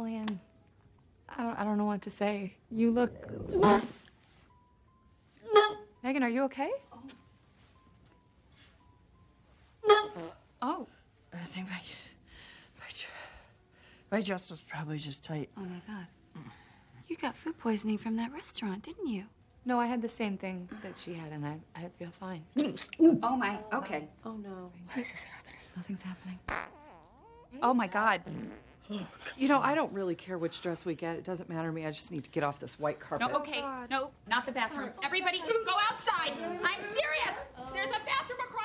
Julian, I don't know what to say. You look... Megan, are you okay? Oh. I think my dress was probably just tight. Oh, my God. You got food poisoning from that restaurant, didn't you? No, I had the same thing that she had, and I feel fine. Oh, my. Okay. Oh, no. What is happening? Nothing's happening. Oh, my God. You know, I don't really care which dress we get. It doesn't matter to me. I just need to get off this white carpet. No, okay. No, not the bathroom. Everybody, go outside. I'm serious. There's a bathroom across